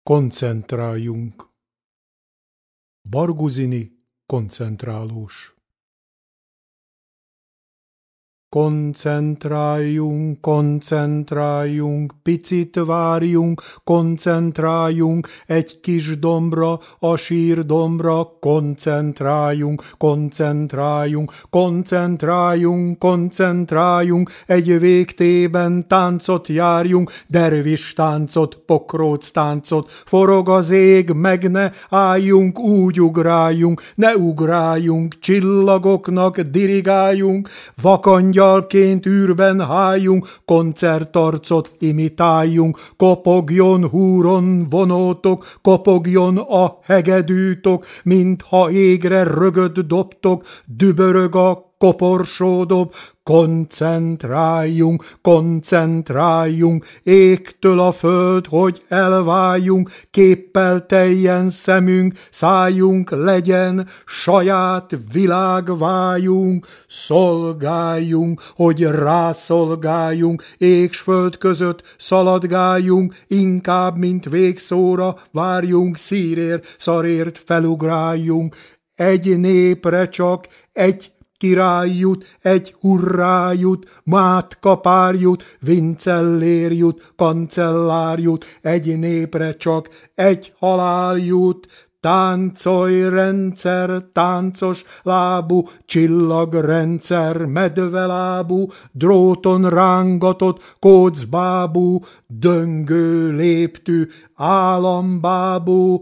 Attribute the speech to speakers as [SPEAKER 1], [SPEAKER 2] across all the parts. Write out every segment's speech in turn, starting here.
[SPEAKER 1] Koncentráljunk. Barguzini koncentrálós. Koncentráljunk, koncentráljunk, picit várjunk, koncentráljunk, egy kis dombra, a sírdombra, koncentráljunk, koncentráljunk, koncentráljunk, koncentráljunk, egy végtében táncot járjunk, dervis táncot, pokróc táncot, forog az ég, meg ne álljunk, úgy ugráljunk, ne ugráljunk, csillagoknak dirigáljunk, vakangyal angyalként űrben háljunk, koncertarcot imitáljunk, kopogjon húron vonótok, kopogjon a hegedűtok, mintha égre rögöt dobtok, dübörög a koporsódob, koncentráljunk, koncentráljunk, égtől a föld, hogy elváljunk, képpel teljen szemünk, szájunk legyen, saját világvájunk, szolgáljunk, hogy rászolgáljunk, ég s föld között szaladgáljunk, inkább, mint végszóra várjunk, szírér, szarért felugráljunk, egy népre csak egy király jut, egy hurrá jut, mátkapár jut, vincellér jut, kancellár jut, egy népre csak egy halál jut, táncolj rendszer, táncos lábú, csillagrendszer, medvelábú, dróton rángatott, kócbábú, döngő léptű, állambábú,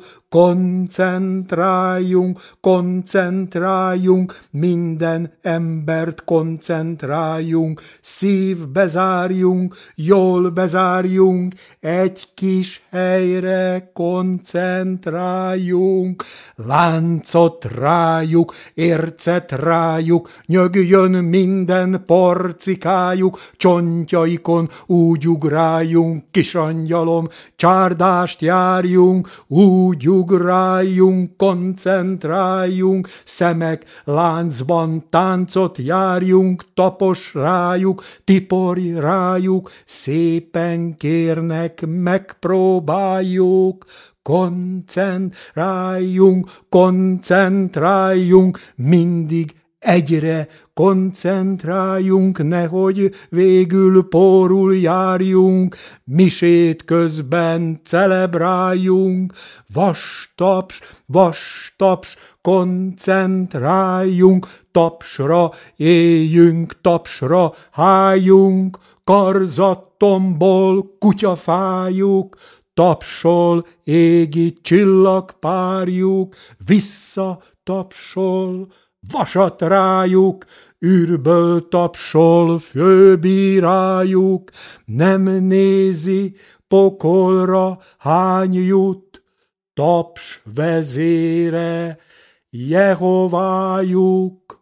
[SPEAKER 1] koncentráljunk, koncentráljunk, minden embert koncentráljunk, szívbe zárjunk, jól bezárjunk, egy kis helyre koncentráljunk, láncot rájuk, ércet rájuk, nyögjön minden porcikájuk, csontjaikon úgy ugráljunk, kisangyalom, csárdást járjunk, úgy ugráljunk, koncentráljunk, szemek láncban táncot járjunk, tapos rájuk, tiporj rájuk, szépen kérnek, megpróbáljuk, koncentráljunk, koncentráljunk, mindig egyre koncentráljunk, nehogy végül pórul járjunk, misét közben celebráljunk, vastaps, koncentráljunk, tapsra éljünk, tapsra hájunk, karzattomból kutyafájuk, tapsol égi csillagpárjuk, visszatapsol, vasat rájuk, űrből tapsol, főbírájuk, nem nézi pokolra hány jut, taps vezére Jehovájuk.